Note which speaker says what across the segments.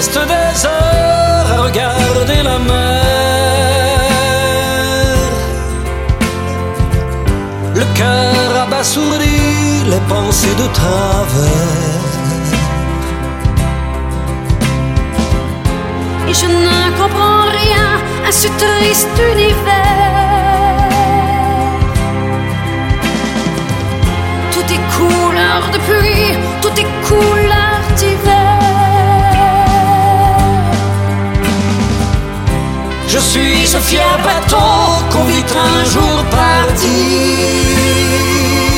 Speaker 1: reste des heures à regarder la mer. Le cœur abasourdi, les pensées de travers.
Speaker 2: Et je ne comprends rien à ce triste univers. Tout est couleur de pluie, tout est couleur d'hiver.
Speaker 1: Je suis ce fier bateau qu'on vit un jour partir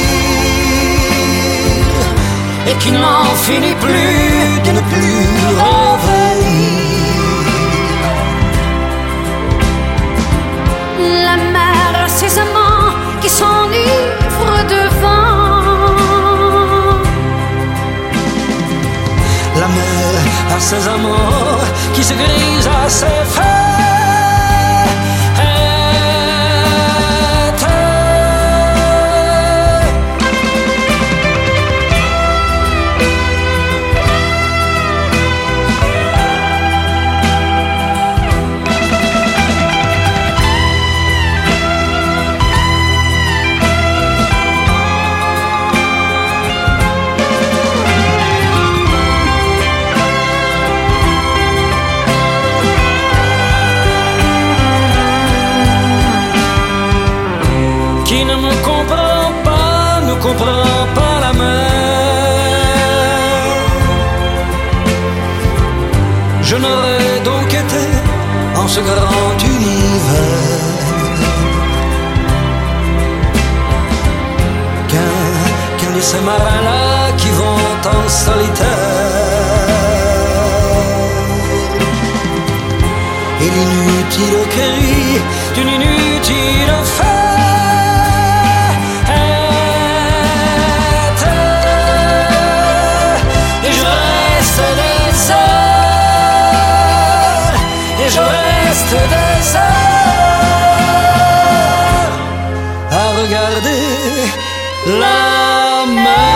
Speaker 1: et qui n'en finit plus de ne plus revenir.
Speaker 2: La mer a ses amants qui s'enivrent de vent.
Speaker 1: La mer a ses amants qui se grisent à ses fêtes. Qui ne me comprend pas, ne comprend pas la mer. Je n'aurais donc été en ce grand univers qu'un de ces marins-là qui vont en solitaire. Et l'inutile cri d'une inutile fête. Et je reste des heures à regarder la mer.